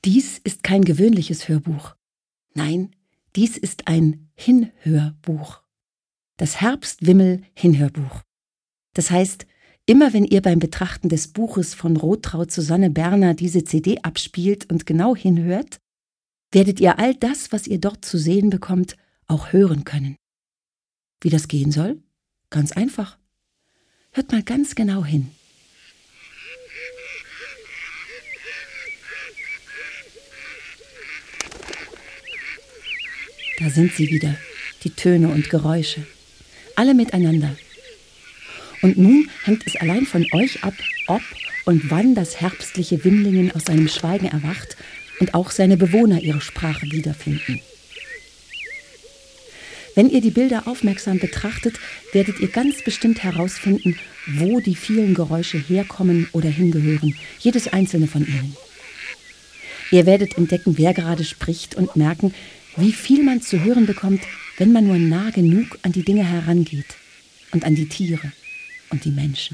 Dies ist kein gewöhnliches Hörbuch. Nein, dies ist ein Hinhörbuch. Das Herbstwimmel-Hinhörbuch. Das heißt, immer wenn ihr beim Betrachten des Buches von Rotraud Susanne Berner diese CD abspielt und genau hinhört, werdet ihr all das, was ihr dort zu sehen bekommt, auch hören können. Wie das gehen soll? Ganz einfach. Hört mal ganz genau hin. Da sind sie wieder, die Töne und Geräusche. Alle miteinander. Und nun hängt es allein von euch ab, ob und wann das herbstliche Wimmlingen aus seinem Schweigen erwacht und auch seine Bewohner ihre Sprache wiederfinden. Wenn ihr die Bilder aufmerksam betrachtet, werdet ihr ganz bestimmt herausfinden, wo die vielen Geräusche herkommen oder hingehören, jedes einzelne von ihnen. Ihr werdet entdecken, wer gerade spricht und merken, wie viel man zu hören bekommt, wenn man nur nah genug an die Dinge herangeht und an die Tiere und die Menschen.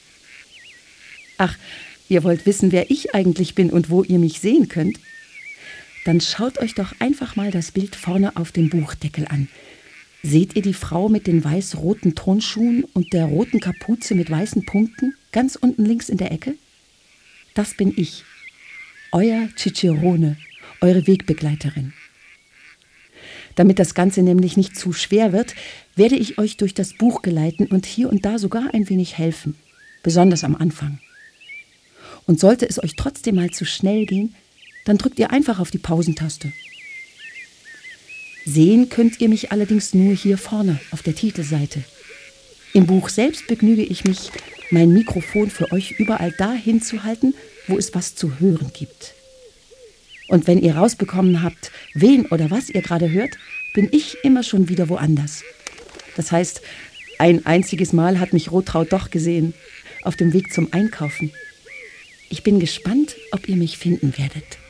Ach, ihr wollt wissen, wer ich eigentlich bin und wo ihr mich sehen könnt? Dann schaut euch doch einfach mal das Bild vorne auf dem Buchdeckel an. Seht ihr die Frau mit den weiß-roten Turnschuhen und der roten Kapuze mit weißen Punkten, ganz unten links in der Ecke? Das bin ich, euer Cicerone, eure Wegbegleiterin. Damit das Ganze nämlich nicht zu schwer wird, werde ich euch durch das Buch geleiten und hier und da sogar ein wenig helfen, besonders am Anfang. Und sollte es euch trotzdem mal zu schnell gehen, dann drückt ihr einfach auf die Pausentaste. Sehen könnt ihr mich allerdings nur hier vorne auf der Titelseite. Im Buch selbst begnüge ich mich, mein Mikrofon für euch überall dahin zu halten, wo es was zu hören gibt. Und wenn ihr rausbekommen habt, wen oder was ihr gerade hört, bin ich immer schon wieder woanders. Das heißt, ein einziges Mal hat mich Rotraud doch gesehen, auf dem Weg zum Einkaufen. Ich bin gespannt, ob ihr mich finden werdet.